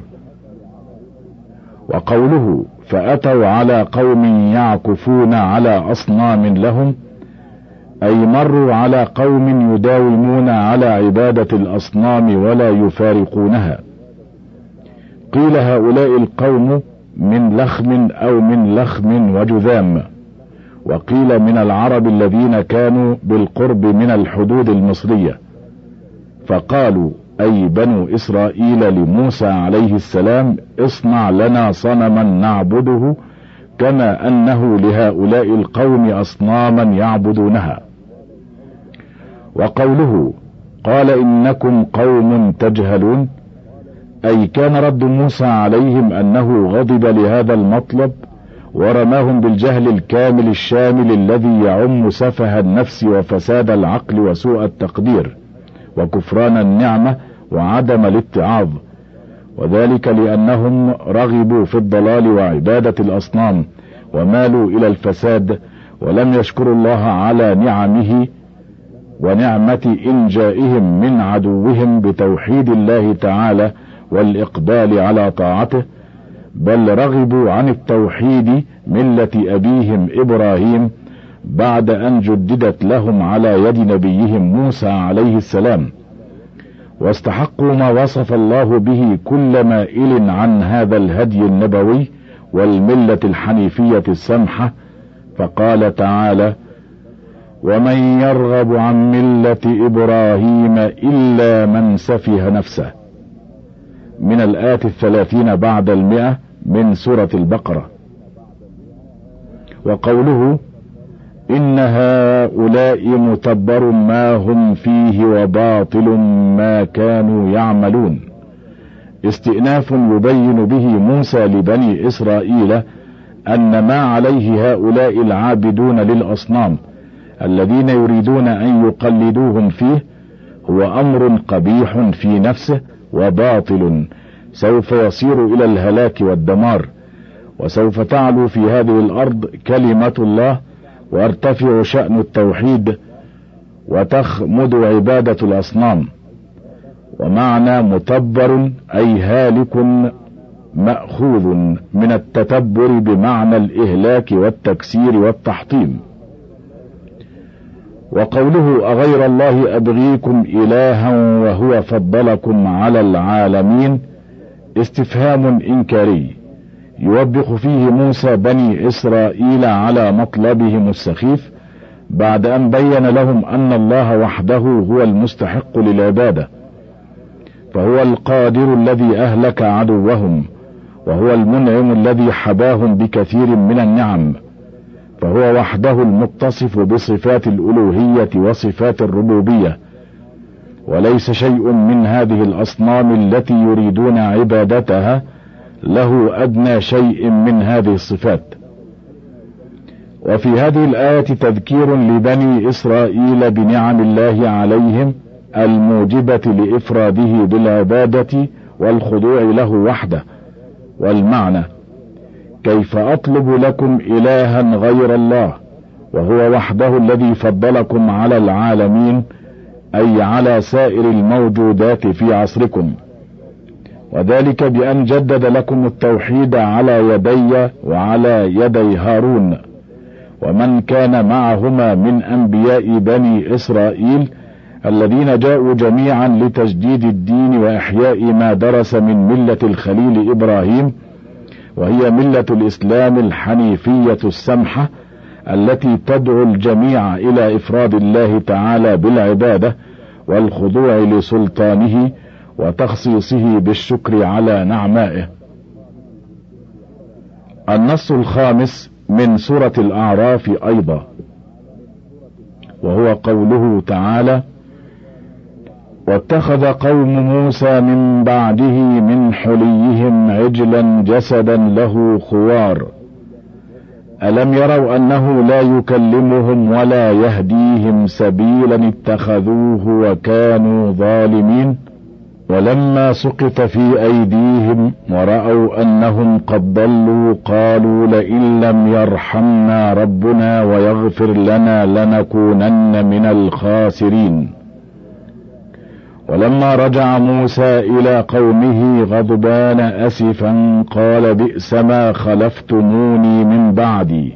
وقوله فأتوا على قوم يعكفون على أصنام لهم، أي مروا على قوم يداومون على عبادة الأصنام ولا يفارقونها. قيل هؤلاء القوم من لخم أو من لخم وجذام، وقيل من العرب الذين كانوا بالقرب من الحدود المصرية، فقالوا أي بنو إسرائيل لموسى عليه السلام اصنع لنا صنما نعبده كما أنه لهؤلاء القوم أصناما يعبدونها. وقوله قال إنكم قوم تجهلون، أي كان رد موسى عليهم أنه غضب لهذا المطلب ورماهم بالجهل الكامل الشامل الذي يعم سفه النفس وفساد العقل وسوء التقدير وكفران النعمة وعدم الاتعاظ، وذلك لأنهم رغبوا في الضلال وعبادة الأصنام ومالوا إلى الفساد، ولم يشكروا الله على نعمه ونعمة إنجائهم من عدوهم بتوحيد الله تعالى والإقبال على طاعته، بل رغبوا عن التوحيد ملة أبيهم إبراهيم بعد أن جددت لهم على يد نبيهم موسى عليه السلام. واستحقوا ما وصف الله به كل مائل عن هذا الهدي النبوي والملة الحنيفية السمحة، فقال تعالى: ومن يرغب عن ملة إبراهيم إلا من سفه نفسه، من الآيات الثلاثين بعد المئة من سورة البقرة. وقوله: إن هؤلاء متبر ما هم فيه وباطل ما كانوا يعملون، استئناف يبين به موسى لبني إسرائيل أن ما عليه هؤلاء العابدون للأصنام الذين يريدون أن يقلدوهم فيه هو أمر قبيح في نفسه وباطل سوف يصير إلى الهلاك والدمار، وسوف تعلو في هذه الأرض كلمة الله ويرتفع شأن التوحيد وتخمد عبادة الأصنام. ومعنى متبر أي هالك مأخوذ من التتبر بمعنى الإهلاك والتكسير والتحطيم. وقوله: أغير الله أبغيكم إلها وهو فضلكم على العالمين، استفهام إنكاري يوبخ فيه موسى بني إسرائيل على مطلبهم السخيف بعد أن بين لهم أن الله وحده هو المستحق للعبادة، فهو القادر الذي أهلك عدوهم، وهو المنعم الذي حباهم بكثير من النعم، فهو وحده المتصف بصفات الألوهية وصفات الربوبية، وليس شيء من هذه الأصنام التي يريدون عبادتها له أدنى شيء من هذه الصفات. وفي هذه الآية تذكير لبني إسرائيل بنعم الله عليهم الموجبة لإفراده بالعبادة والخضوع له وحده. والمعنى: كيف أطلب لكم إلها غير الله وهو وحده الذي فضلكم على العالمين، أي على سائر الموجودات في عصركم، وذلك بأن جدد لكم التوحيد على يدي وعلى يدي هارون ومن كان معهما من أنبياء بني إسرائيل الذين جاءوا جميعا لتجديد الدين وإحياء ما درس من ملة الخليل إبراهيم، وهي ملة الإسلام الحنيفية السمحة التي تدعو الجميع إلى إفراد الله تعالى بالعبادة والخضوع لسلطانه وتخصيصه بالشكر على نعمائه. النص الخامس من سورة الأعراف أيضا، وهو قوله تعالى: واتخذ قوم موسى من بعده من حليهم عجلا جسدا له خوار ألم يروا أنه لا يكلمهم ولا يهديهم سبيلا اتخذوه وكانوا ظالمين. ولما سقط في أيديهم ورأوا أنهم قد ضلوا قالوا لئن لم يرحمنا ربنا ويغفر لنا لنكونن من الخاسرين. ولما رجع موسى إلى قومه غضبان أسفا قال بئس ما خلفتموني من بعدي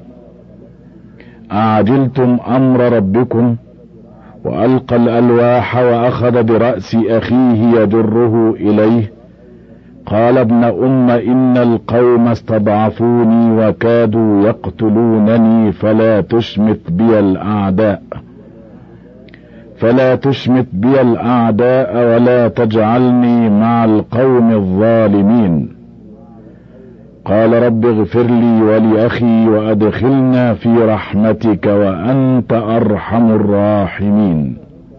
أعجلتم أمر ربكم، وألقى الألواح وأخذ برأس أخيه يجره إليه قال ابن أم إن القوم استضعفوني وكادوا يقتلونني فلا تشمت بي الأعداء فلا تشمت بي الأعداء ولا تجعلني مع القوم الظالمين. قال رب اغفر لي ولأخي وأدخلنا في رحمتك وأنت أرحم الراحمين.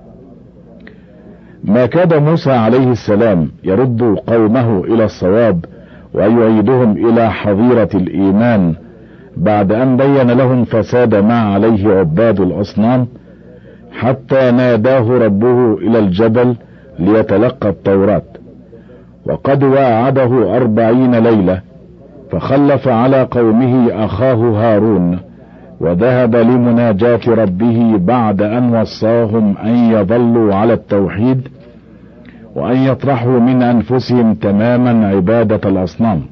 ما كاد موسى عليه السلام يرد قومه إلى الصواب ويعيدهم إلى حظيرة الإيمان بعد أن بين لهم فساد ما عليه عباد الأصنام، حتى ناداه ربه إلى الجبل ليتلقى التوراة، وقد واعده أربعين ليلة، فخلف على قومه أخاه هارون وذهب لمناجاة ربه بعد أن وصاهم أن يظلوا على التوحيد وأن يطرحوا من أنفسهم تماما عبادة الأصنام.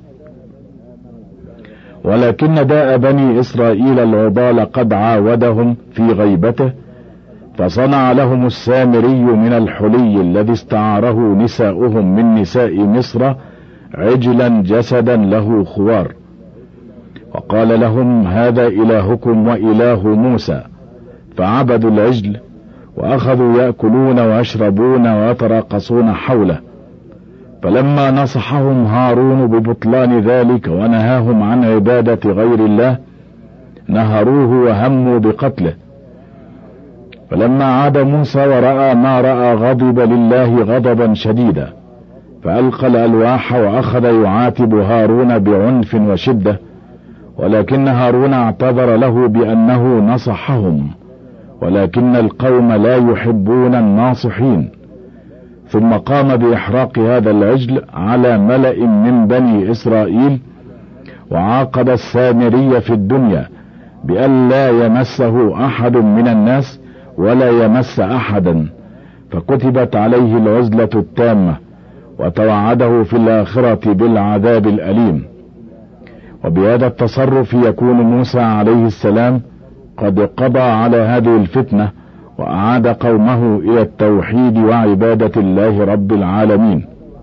ولكن داء بني إسرائيل العضال قد عاودهم في غيبته، فصنع لهم السامري من الحلي الذي استعاره نساؤهم من نساء مصر عجلا جسدا له خوار، وقال لهم: هذا إلهكم وإله موسى. فعبدوا العجل وأخذوا يأكلون ويشربون ويتراقصون حوله. فلما نصحهم هارون ببطلان ذلك ونهاهم عن عبادة غير الله نهروه وهموا بقتله. فلما عاد موسى ورأى ما رأى غضب لله غضبا شديدا، فألقى الألواح وأخذ يعاتب هارون بعنف وشدة، ولكن هارون اعتذر له بأنه نصحهم، ولكن القوم لا يحبون الناصحين. ثم قام بإحراق هذا العجل على ملأ من بني إسرائيل، وعاقب السامري في الدنيا بأن لا يمسه أحد من الناس ولا يمس أحدا، فكتبت عليه العزلة التامة، وتوعده في الآخرة بالعذاب الأليم. وبهذا التصرف يكون موسى عليه السلام قد قضى على هذه الفتنة وأعاد قومه إلى التوحيد وعبادة الله رب العالمين.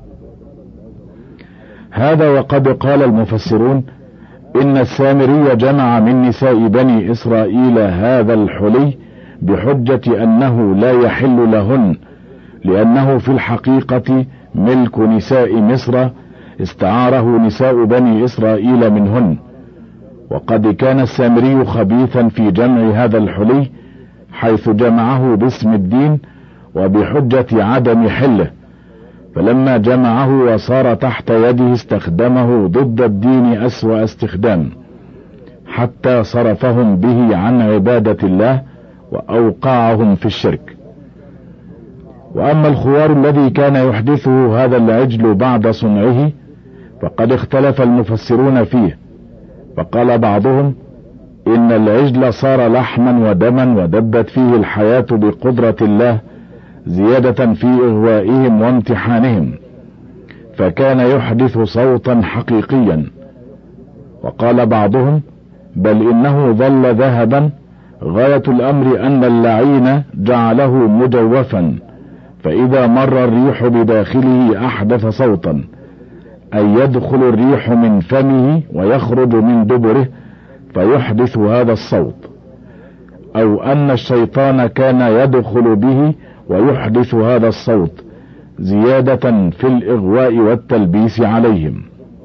هذا وقد قال المفسرون إن السامري جمع من نساء بني إسرائيل هذا الحلي بحجة أنه لا يحل لهن، لأنه في الحقيقة ملك نساء مصر استعاره نساء بني إسرائيل منهن. وقد كان السامري خبيثا في جمع هذا الحلي، حيث جمعه باسم الدين وبحجة عدم حله، فلما جمعه وصار تحت يده استخدمه ضد الدين أسوأ استخدام، حتى صرفهم به عن عبادة الله وأوقعهم في الشرك. وأما الخوار الذي كان يحدثه هذا العجل بعد صنعه فقد اختلف المفسرون فيه، فقال بعضهم إن العجل صار لحما ودما ودبت فيه الحياة بقدرة الله زيادة في إغوائهم وامتحانهم، فكان يحدث صوتا حقيقيا. وقال بعضهم بل إنه ظل ذهبا، غاية الأمر أن اللعين جعله مجوفا، فإذا مر الريح بداخله أحدث صوتا، أي يدخل الريح من فمه ويخرج من دبره فيحدث هذا الصوت، أو أن الشيطان كان يدخل به ويحدث هذا الصوت زيادة في الإغواء والتلبيس عليهم.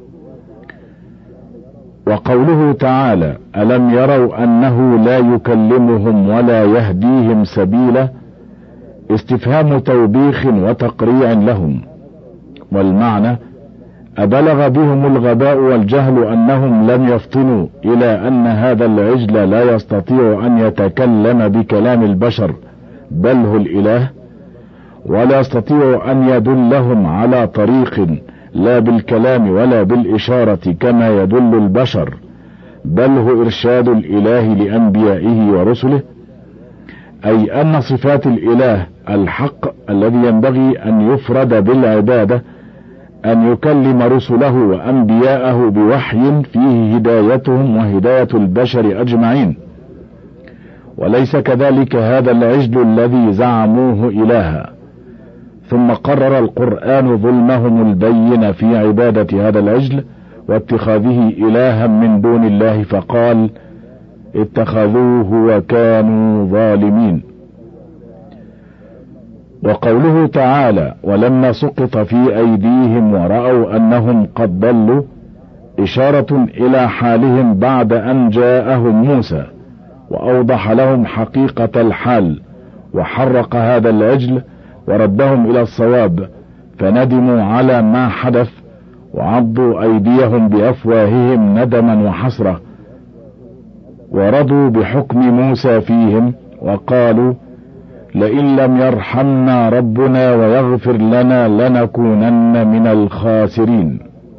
وقوله تعالى ألم يروا أنه لا يكلمهم ولا يهديهم سبيلا، استفهام توبيخ وتقريع لهم، والمعنى أبلغ بهم الغباء والجهل أنهم لم يفطنوا إلى أن هذا العجل لا يستطيع أن يتكلم بكلام البشر بل هو الإله، ولا يستطيع أن يدلهم على طريق لا بالكلام ولا بالإشارة كما يدل البشر، بل هو إرشاد الإله لأنبيائه ورسله، أي أن صفات الإله الحق الذي ينبغي أن يفرد بالعبادة أن يكلم رسله وأنبياءه بوحي فيه هدايتهم وهداية البشر أجمعين، وليس كذلك هذا العجل الذي زعموه إلها. ثم قرر القرآن ظلمهم البين في عبادة هذا العجل واتخاذه إلها من دون الله، فقال اتخذوه وكانوا ظالمين. وقوله تعالى ولما سقط في أيديهم ورأوا أنهم قد ضلوا، إشارة إلى حالهم بعد أن جاءهم موسى وأوضح لهم حقيقة الحال، وحرق هذا العجل وردهم إلى الصواب، فندموا على ما حدث وعضوا أيديهم بأفواههم ندما وحسرة، ورضوا بحكم موسى فيهم وقالوا لئن لم يرحمنا ربنا ويغفر لنا لنكونن من الخاسرين.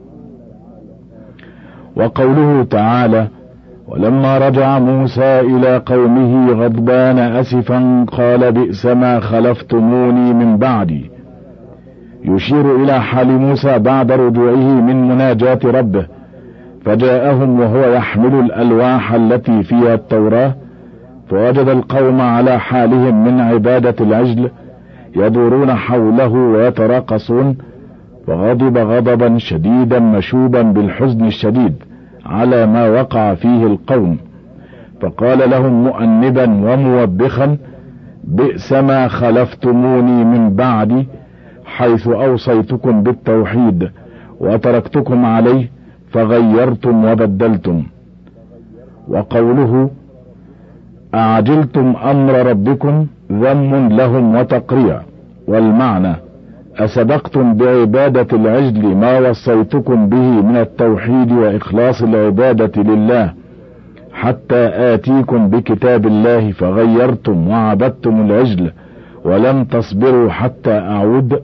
وقوله تعالى ولما رجع موسى إلى قومه غضبان أسفا قال بئس ما خلفتموني من بعدي، يشير إلى حال موسى بعد رجوعه من مناجاة ربه، فجاءهم وهو يحمل الألواح التي فيها التوراة، فوجد القوم على حالهم من عبادة العجل يدورون حوله ويتراقصون، فغضب غضبا شديدا مشوبا بالحزن الشديد على ما وقع فيه القوم، فقال لهم مؤنبا وموبخا: بئس ما خلفتموني من بعدي، حيث أوصيتكم بالتوحيد وتركتكم عليه فغيرتم وبدلتم. وقوله: أعجلتم أمر ربكم ذم لهم وتقريع، والمعنى: أسبقتم بعبادة العجل ما وصيتكم به من التوحيد وإخلاص العبادة لله حتى آتيكم بكتاب الله فغيرتم وعبدتم العجل ولم تصبروا حتى أعود.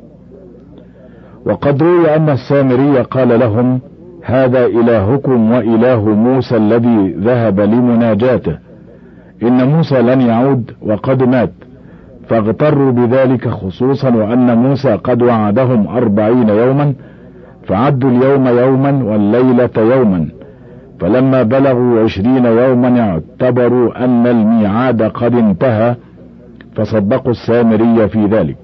وقد روي أن السامري قال لهم: هذا إلهكم وإله موسى الذي ذهب لمناجاته، إن موسى لن يعود وقد مات، فاغتروا بذلك، خصوصا وأن موسى قد وعدهم أربعين يوما، فعدوا اليوم يوما والليلة يوما، فلما بلغوا عشرين يوما اعتبروا أن الميعاد قد انتهى، فصدقوا السامري في ذلك.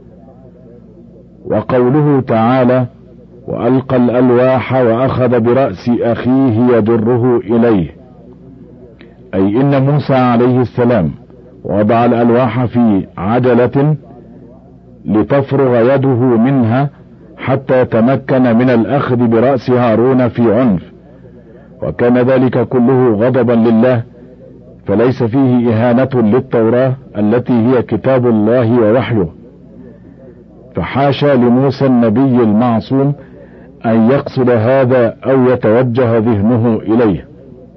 وقوله تعالى: وألقى الألواح وأخذ برأس أخيه يجره إليه، أي إن موسى عليه السلام وضع الألواح في عجلة لتفرغ يده منها حتى يتمكن من الأخذ برأس هارون في عنف، وكان ذلك كله غضبا لله، فليس فيه إهانة للتوراة التي هي كتاب الله ووحيه، فحاشا لموسى النبي المعصوم أن يقصد هذا أو يتوجه ذهنه إليه،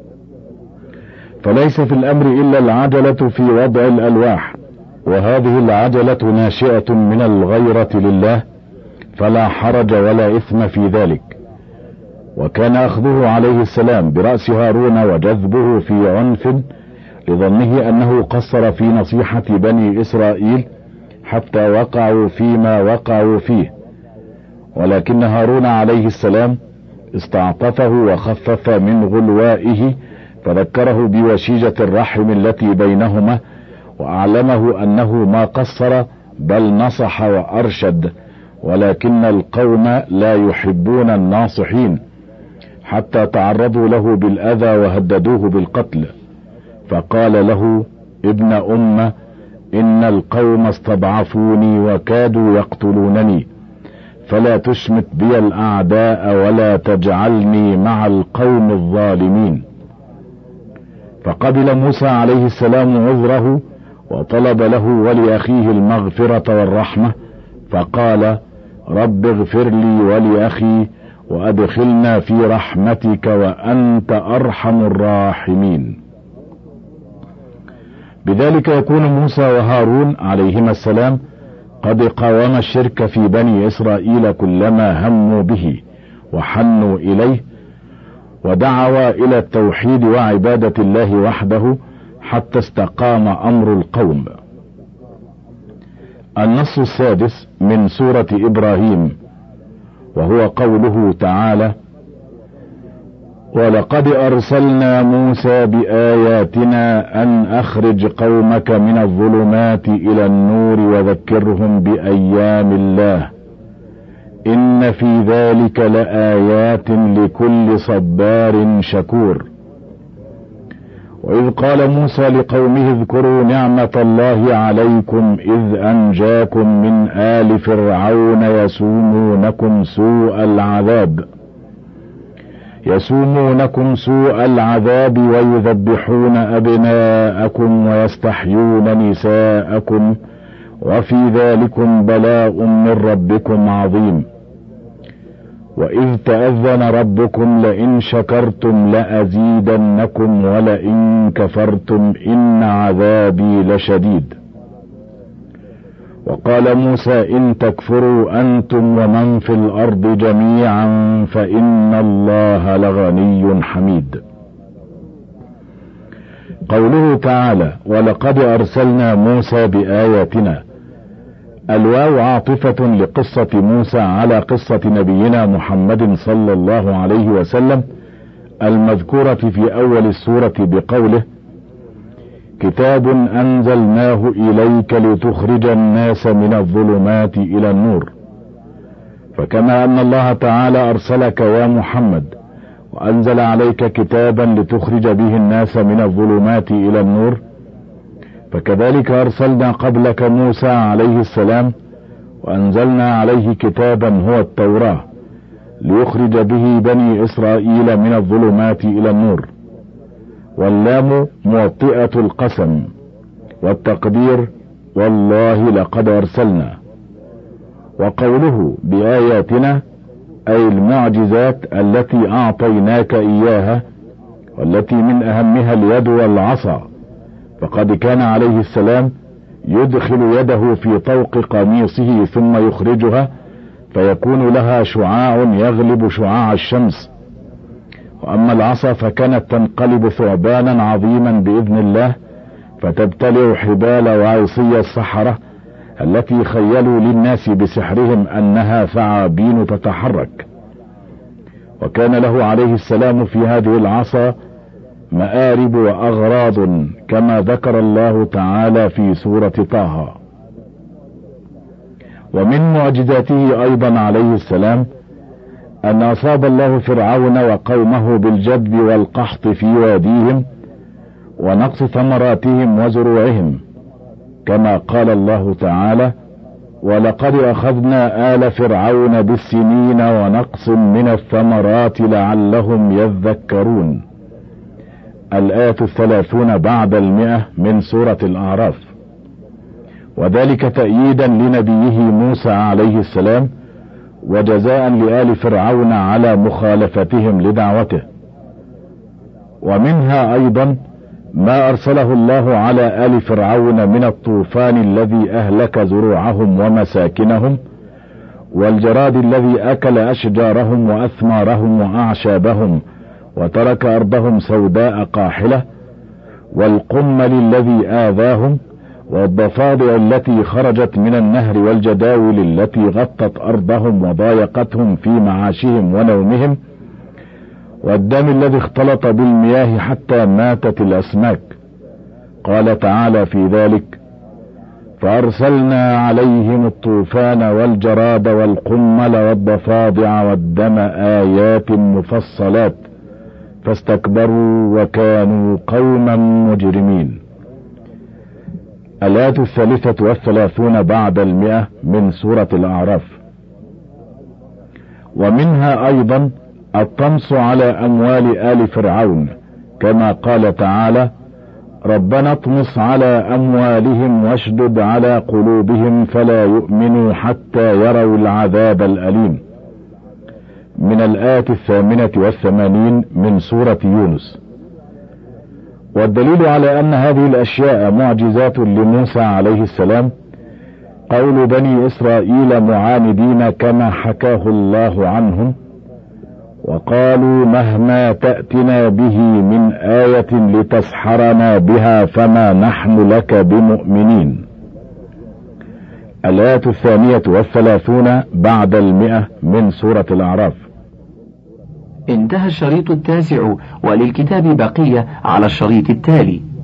فليس في الأمر إلا العجلة في وضع الألواح، وهذه العجلة ناشئة من الغيرة لله، فلا حرج ولا إثم في ذلك. وكان أخذه عليه السلام برأس هارون وجذبه في عنف لظنه أنه قصر في نصيحة بني إسرائيل حتى وقعوا فيما وقعوا فيه، ولكن هارون عليه السلام استعطفه وخفف من غلوائه، فذكره بوشيجة الرحم التي بينهما، وأعلمه أنه ما قصر بل نصح وأرشد، ولكن القوم لا يحبون الناصحين، حتى تعرضوا له بالأذى وهددوه بالقتل، فقال له: ابن أم، إن القوم استضعفوني وكادوا يقتلونني، فلا تشمت بي الأعداء ولا تجعلني مع القوم الظالمين. فقبل موسى عليه السلام عذره وطلب له ولأخيه المغفرة والرحمة، فقال: رب اغفر لي ولأخي وأدخلنا في رحمتك وأنت أرحم الراحمين. بذلك يكون موسى وهارون عليهما السلام قد قاوم الشرك في بني إسرائيل كلما هموا به وحنوا إليه، ودعوا إلى التوحيد وعبادة الله وحده حتى استقام أمر القوم. النص السادس من سورة إبراهيم، وهو قوله تعالى: ولقد أرسلنا موسى بآياتنا أن أخرج قومك من الظلمات إلى النور وذكرهم بأيام الله، إن في ذلك لآيات لكل صبار شكور. وإذ قال موسى لقومه: اذكروا نعمة الله عليكم إذ أنجاكم من آل فرعون يسومونكم سوء العذاب يسومونكم سوء العذاب ويذبحون أبناءكم ويستحيون نساءكم وفي ذلكم بلاء من ربكم عظيم. وإذ تأذن ربكم لئن شكرتم لأزيدنكم ولئن كفرتم إن عذابي لشديد. وقال موسى: إن تكفروا أنتم ومن في الأرض جميعا فإن الله لغني حميد. قوله تعالى: ولقد أرسلنا موسى بآياتنا، الواو عاطفة لقصة موسى على قصة نبينا محمد صلى الله عليه وسلم المذكورة في أول السورة بقوله: كتاب أنزلناه إليك لتخرج الناس من الظلمات إلى النور. فكما أن الله تعالى أرسلك يا محمد وأنزل عليك كتابا لتخرج به الناس من الظلمات إلى النور، فكذلك أرسلنا قبلك موسى عليه السلام وأنزلنا عليه كتابا هو التوراة ليخرج به بني إسرائيل من الظلمات إلى النور. واللام موطئة القسم، والتقدير والله لقد أرسلنا. وقوله بآياتنا أي المعجزات التي أعطيناك إياها، والتي من أهمها اليد والعصا، فقد كان عليه السلام يدخل يده في طوق قميصه ثم يخرجها فيكون لها شعاع يغلب شعاع الشمس. وأما العصا فكانت تنقلب ثعبانا عظيما بإذن الله فتبتلع حبال وعصي السحرة التي خيلوا للناس بسحرهم أنها ثعابين تتحرك. وكان له عليه السلام في هذه العصا مآرب وأغراض كما ذكر الله تعالى في سورة طه. ومن معجزاته أيضا عليه السلام أن أصاب الله فرعون وقومه بالجدب والقحط في واديهم ونقص ثمراتهم وزروعهم، كما قال الله تعالى: ولقد أخذنا آل فرعون بالسنين ونقص من الثمرات لعلهم يذكرون. الآية الثلاثون بعد المئة من سورة الأعراف. وذلك تأييدا لنبيه موسى عليه السلام وجزاء لآل فرعون على مخالفتهم لدعوته. ومنها أيضا ما أرسله الله على آل فرعون من الطوفان الذي أهلك زروعهم ومساكنهم، والجراد الذي أكل أشجارهم وأثمارهم وأعشابهم وترك أرضهم سوداء قاحلة، والقمل الذي آذاهم، والضفادع التي خرجت من النهر، والجداول التي غطت أرضهم وضايقتهم في معاشهم ونومهم، والدم الذي اختلط بالمياه حتى ماتت الأسماك. قال تعالى في ذلك: فأرسلنا عليهم الطوفان والجراد والقمل والضفادع والدم آيات مفصلات فاستكبروا وكانوا قوما مجرمين. الآية الثالثة والثلاثون بعد المئة من سورة الأعراف. ومنها أيضا الطمس على أموال آل فرعون، كما قال تعالى: ربنا اطمس على أموالهم واشدد على قلوبهم فلا يؤمنوا حتى يروا العذاب الأليم، من الآية الثامنة والثمانين من سورة يونس. والدليل على أن هذه الأشياء معجزات لموسى عليه السلام قول بني إسرائيل معاندين كما حكاه الله عنهم: وقالوا مهما تأتنا به من آية لتسحرنا بها فما نحن لك بمؤمنين. الآية الثانية والثلاثون بعد المئة من سورة الأعراف. انتهى الشريط التاسع، وللكتاب بقية على الشريط التالي.